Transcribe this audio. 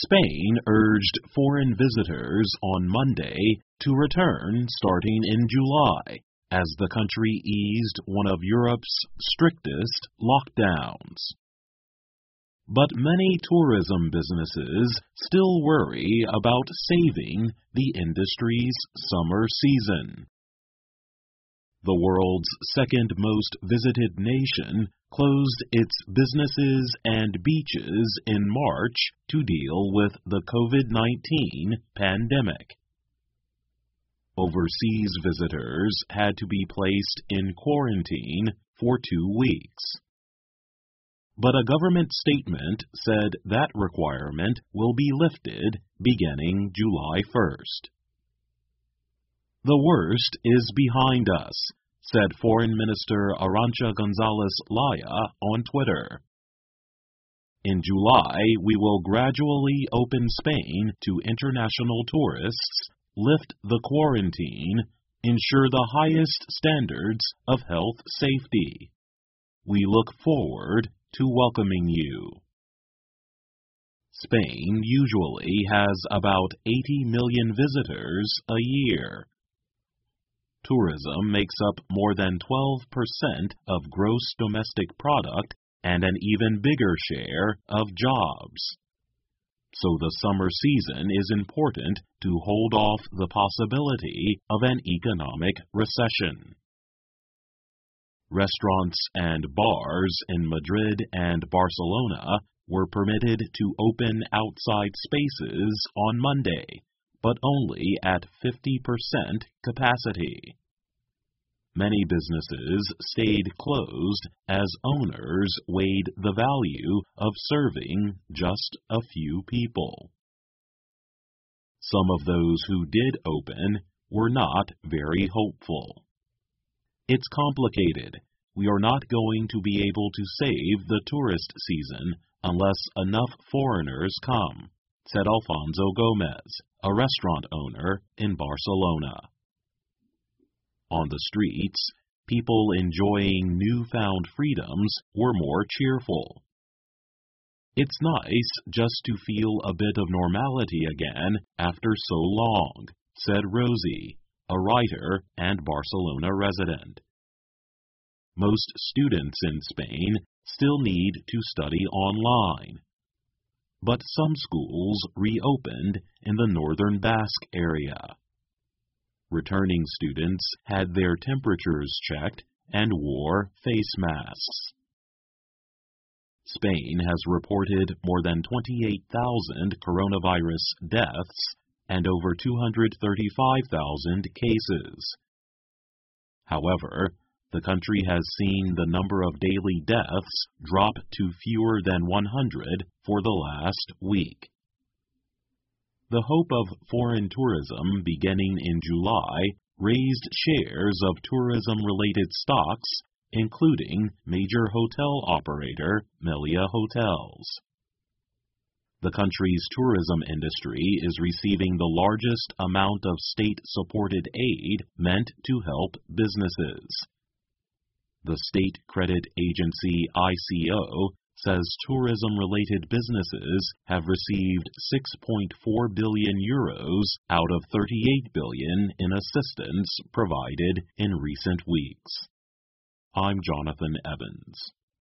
Spain urged foreign visitors on Monday to return starting in July, as the country eased one of Europe's strictest lockdowns. But many tourism businesses still worry about saving the industry's summer season. The world's second most visited nation closed its businesses and beaches in March to deal with the COVID-19 pandemic. Overseas visitors had to be placed in quarantine for 2 weeks. But a government statement said that requirement will be lifted beginning July 1st. The worst is behind us, said Foreign Minister Arantxa González Laya on Twitter. In July, we will gradually open Spain to international tourists, lift the quarantine, ensure the highest standards of health safety. We look forward to welcoming you. Spain usually has about 80 million visitors a year. Tourism makes up more than 12% of gross domestic product and an even bigger share of jobs. So the summer season is important to hold off the possibility of an economic recession. Restaurants and bars in Madrid and Barcelona were permitted to open outside spaces on Monday, but only at 50% capacity. Many businesses stayed closed as owners weighed the value of serving just a few people. Some of those who did open were not very hopeful. It's complicated. We are not going to be able to save the tourist season unless enough foreigners come, said Alfonso Gomez, a restaurant owner in Barcelona. On the streets, people enjoying newfound freedoms were more cheerful. It's nice just to feel a bit of normality again after so long, said Rosie, a writer and Barcelona resident. Most students in Spain still need to study online, but some schools reopened in the northern Basque area. Returning students had their temperatures checked and wore face masks. Spain has reported more than 28,000 coronavirus deaths and over 235,000 cases. However, the country has seen the number of daily deaths drop to fewer than 100 for the last week. The hope of foreign tourism beginning in July raised shares of tourism-related stocks, including major hotel operator Melia Hotels. The country's tourism industry is receiving the largest amount of state-supported aid meant to help businesses. The state credit agency ICO says tourism-related businesses have received 6.4 billion euros out of 38 billion in assistance provided in recent weeks. I'm Jonathan Evans.